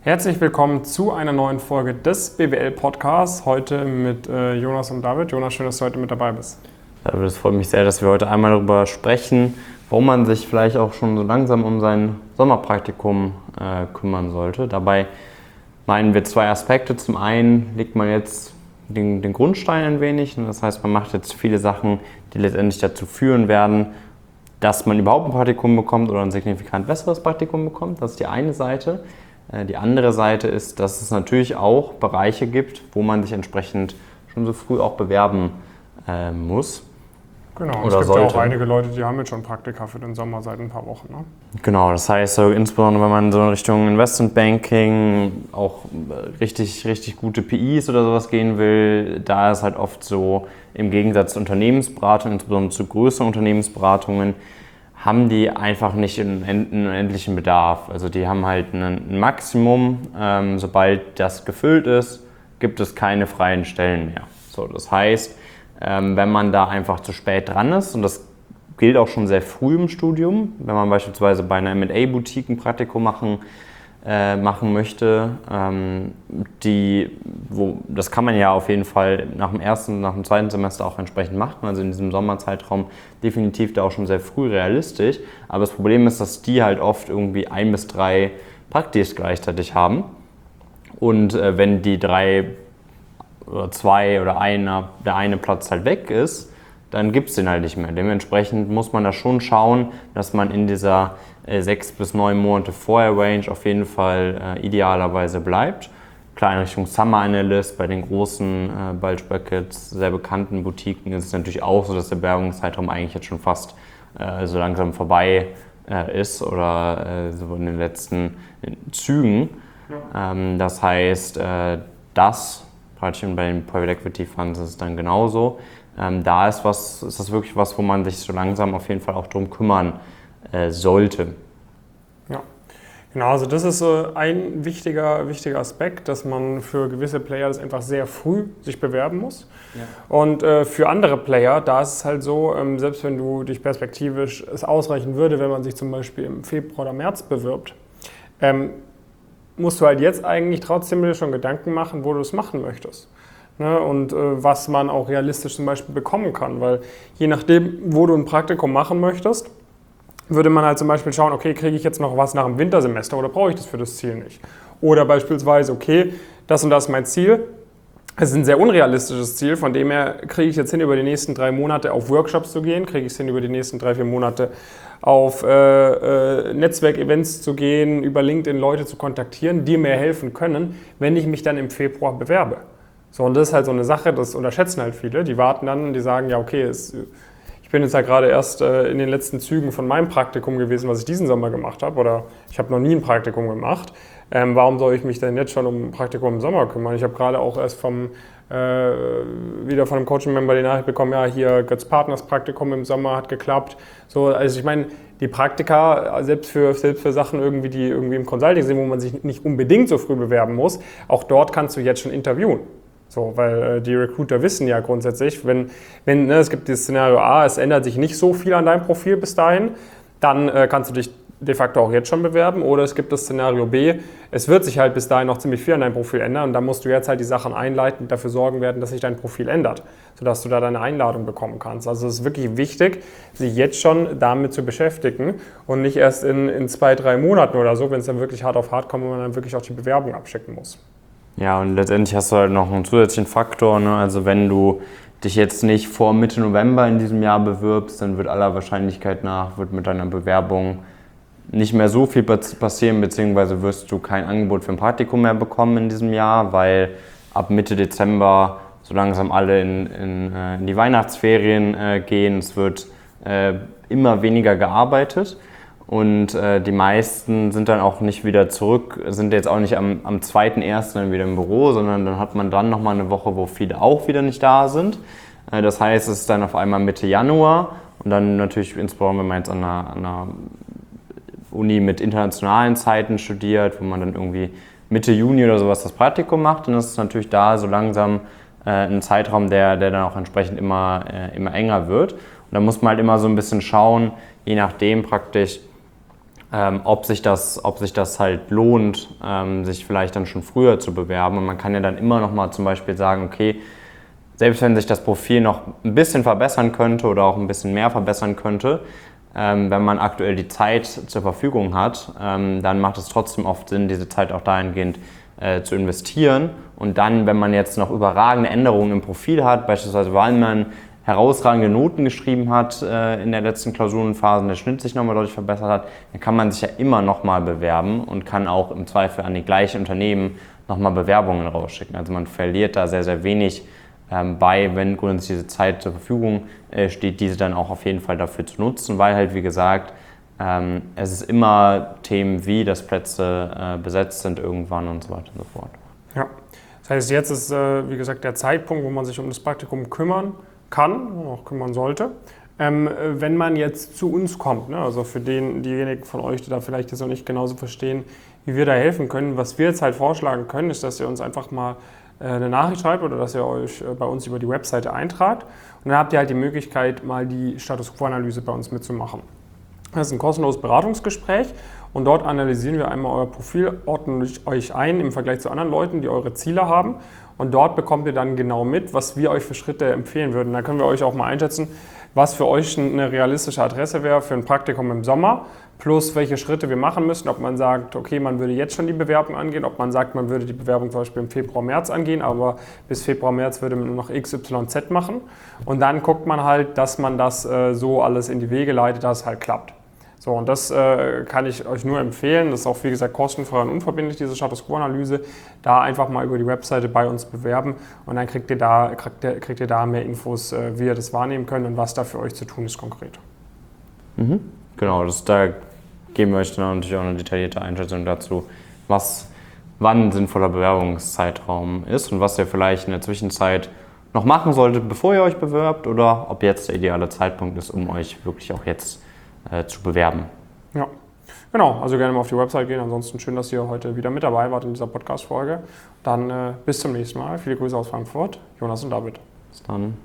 Herzlich willkommen zu einer neuen Folge des BWL-Podcasts. Heute mit Jonas und David. Jonas, schön, dass du heute mit dabei bist. David, es freut mich sehr, dass wir heute einmal darüber sprechen, warum man sich vielleicht auch schon so langsam um sein Sommerpraktikum kümmern sollte. Dabei meinen wir zwei Aspekte. Zum einen legt man jetzt den Grundstein ein wenig. Das heißt, man macht jetzt viele Sachen, die letztendlich dazu führen werden, dass man überhaupt ein Praktikum bekommt oder ein signifikant besseres Praktikum bekommt. Das ist die eine Seite. Die andere Seite ist, dass es natürlich auch Bereiche gibt, wo man sich entsprechend schon so früh auch bewerben muss. Genau, oder es gibt sollte. ja auch einige Leute, die haben jetzt schon Praktika für den Sommer seit ein paar Wochen. Ne? Genau, das heißt, insbesondere wenn man so in Richtung Investmentbanking auch richtig gute PIs oder sowas gehen will, da ist halt oft so, im Gegensatz zu Unternehmensberatungen, insbesondere zu größeren Unternehmensberatungen, haben die einfach nicht einen endlichen Bedarf. Also die haben halt ein Maximum. Sobald das gefüllt ist, gibt es keine freien Stellen mehr. So, das heißt, wenn man da einfach zu spät dran ist, und das gilt auch schon sehr früh im Studium, wenn man beispielsweise bei einer M&A-Boutique ein Praktikum machen möchte, das kann man ja auf jeden Fall nach dem zweiten Semester auch entsprechend machen, also in diesem Sommerzeitraum definitiv da auch schon sehr früh realistisch, aber das Problem ist, dass die halt oft irgendwie 1 bis 3 Praktis gleichzeitig haben und wenn die 3 oder 2 oder der eine Platz halt weg ist, dann gibt es den halt nicht mehr. Dementsprechend muss man da schon schauen, dass man in dieser 6 bis 9 Monate vorher Range auf jeden Fall idealerweise bleibt. Klar, in Richtung Summer Analyst, bei den großen Bulge Brackets, sehr bekannten Boutiquen ist es natürlich auch so, dass der Bewerbungszeitraum eigentlich jetzt schon fast so langsam vorbei ist oder so in den letzten Zügen. Ja. Das heißt, praktisch bei den Private Equity Funds ist es dann genauso. Da ist das wirklich was, wo man sich so langsam auf jeden Fall auch drum kümmern sollte. Ja, genau, also das ist ein wichtiger Aspekt, dass man für gewisse Player das einfach sehr früh sich bewerben muss. Ja. Und für andere Player, da ist es halt so, selbst wenn du dich perspektivisch es ausreichen würde, wenn man sich zum Beispiel im Februar oder März bewirbt, musst du halt jetzt eigentlich trotzdem dir schon Gedanken machen, wo du es machen möchtest. Ne, und was man auch realistisch zum Beispiel bekommen kann, weil je nachdem, wo du ein Praktikum machen möchtest, würde man halt zum Beispiel schauen, okay, kriege ich jetzt noch was nach dem Wintersemester oder brauche ich das für das Ziel nicht? Oder beispielsweise, okay, das und das ist mein Ziel, es ist ein sehr unrealistisches Ziel, von dem her kriege ich jetzt hin, über die nächsten 3 Monate auf Workshops zu gehen, kriege ich es hin, über die nächsten 3-4 Monate auf Netzwerkevents zu gehen, über LinkedIn Leute zu kontaktieren, die mir helfen können, wenn ich mich dann im Februar bewerbe. So, und das ist halt so eine Sache, das unterschätzen halt viele. Die warten dann und die sagen, ja okay, ich bin jetzt ja gerade erst in den letzten Zügen von meinem Praktikum gewesen, was ich diesen Sommer gemacht habe, oder ich habe noch nie ein Praktikum gemacht. Warum soll ich mich denn jetzt schon um ein Praktikum im Sommer kümmern? Ich habe gerade auch erst wieder von einem Coaching-Member die Nachricht bekommen, ja hier Götz Partners Praktikum im Sommer hat geklappt. So, also ich meine, die Praktika, selbst für Sachen irgendwie, die irgendwie im Consulting sind, wo man sich nicht unbedingt so früh bewerben muss, auch dort kannst du jetzt schon interviewen. So, weil die Recruiter wissen ja grundsätzlich, wenn es gibt das Szenario A, es ändert sich nicht so viel an deinem Profil bis dahin, dann kannst du dich de facto auch jetzt schon bewerben. Oder es gibt das Szenario B, es wird sich halt bis dahin noch ziemlich viel an deinem Profil ändern und dann musst du jetzt halt die Sachen einleiten und dafür sorgen werden, dass sich dein Profil ändert, sodass du da deine Einladung bekommen kannst. Also es ist wirklich wichtig, sich jetzt schon damit zu beschäftigen und nicht erst in 2-3 Monaten oder so, wenn es dann wirklich hart auf hart kommt und man dann wirklich auch die Bewerbung abschicken muss. Ja, und letztendlich hast du halt noch einen zusätzlichen Faktor, ne? Also wenn du dich jetzt nicht vor Mitte November in diesem Jahr bewirbst, dann wird aller Wahrscheinlichkeit nach, wird mit deiner Bewerbung nicht mehr so viel passieren, beziehungsweise wirst du kein Angebot für ein Praktikum mehr bekommen in diesem Jahr, weil ab Mitte Dezember so langsam alle in die Weihnachtsferien gehen. Es wird immer weniger gearbeitet. Und die meisten sind dann auch nicht wieder zurück, sind jetzt auch nicht am 2.1. dann wieder im Büro, sondern dann hat man dann nochmal eine Woche, wo viele auch wieder nicht da sind. Das heißt, es ist dann auf einmal Mitte Januar und dann natürlich insbesondere, wenn man jetzt an einer Uni mit internationalen Zeiten studiert, wo man dann irgendwie Mitte Juni oder sowas das Praktikum macht, dann ist es natürlich da so langsam ein Zeitraum, der dann auch entsprechend immer enger wird. Und da muss man halt immer so ein bisschen schauen, je nachdem praktisch, ob sich das halt lohnt, sich vielleicht dann schon früher zu bewerben. Und man kann ja dann immer noch mal zum Beispiel sagen, okay, selbst wenn sich das Profil noch ein bisschen verbessern könnte oder auch ein bisschen mehr verbessern könnte, wenn man aktuell die Zeit zur Verfügung hat, dann macht es trotzdem oft Sinn, diese Zeit auch dahingehend zu investieren. Und dann, wenn man jetzt noch überragende Änderungen im Profil hat, beispielsweise weil man herausragende Noten geschrieben hat in der letzten Klausurenphase und der Schnitt sich nochmal deutlich verbessert hat, dann kann man sich ja immer nochmal bewerben und kann auch im Zweifel an die gleichen Unternehmen nochmal Bewerbungen rausschicken. Also man verliert da sehr, sehr wenig bei, wenn grundsätzlich diese Zeit zur Verfügung steht, diese dann auch auf jeden Fall dafür zu nutzen, weil halt, wie gesagt, es ist immer Themen wie, dass Plätze besetzt sind irgendwann und so weiter und so fort. Ja, das heißt, jetzt ist, wie gesagt, der Zeitpunkt, wo man sich um das Praktikum kümmern kann und auch kümmern sollte. Wenn man jetzt zu uns kommt, ne, also für diejenigen von euch, die da vielleicht jetzt noch nicht genauso verstehen, wie wir da helfen können, was wir jetzt halt vorschlagen können, ist, dass ihr uns einfach mal eine Nachricht schreibt oder dass ihr euch bei uns über die Webseite eintragt und dann habt ihr halt die Möglichkeit, mal die Status Quo-Analyse bei uns mitzumachen. Das ist ein kostenloses Beratungsgespräch und dort analysieren wir einmal euer Profil, ordnen euch ein im Vergleich zu anderen Leuten, die eure Ziele haben. Und dort bekommt ihr dann genau mit, was wir euch für Schritte empfehlen würden. Da können wir euch auch mal einschätzen, was für euch eine realistische Adresse wäre für ein Praktikum im Sommer, plus welche Schritte wir machen müssen. Ob man sagt, okay, man würde jetzt schon die Bewerbung angehen, ob man sagt, man würde die Bewerbung zum Beispiel im Februar, März angehen, aber bis Februar, März würde man nur noch XYZ machen. Und dann guckt man halt, dass man das so alles in die Wege leitet, dass es halt klappt. So, und das kann ich euch nur empfehlen. Das ist auch, wie gesagt, kostenfrei und unverbindlich, diese Status Quo-Analyse. Da einfach mal über die Webseite bei uns bewerben und dann kriegt ihr da mehr Infos, wie ihr das wahrnehmen könnt und was da für euch zu tun ist konkret. Mhm. Genau, da geben wir euch dann natürlich auch eine detaillierte Einschätzung dazu, wann ein sinnvoller Bewerbungszeitraum ist und was ihr vielleicht in der Zwischenzeit noch machen solltet, bevor ihr euch bewerbt oder ob jetzt der ideale Zeitpunkt ist, um euch wirklich auch jetzt zu bewerben. Ja, genau. Also gerne mal auf die Website gehen. Ansonsten schön, dass ihr heute wieder mit dabei wart in dieser Podcast-Folge. Dann bis zum nächsten Mal. Viele Grüße aus Frankfurt. Jonas und David. Bis dann.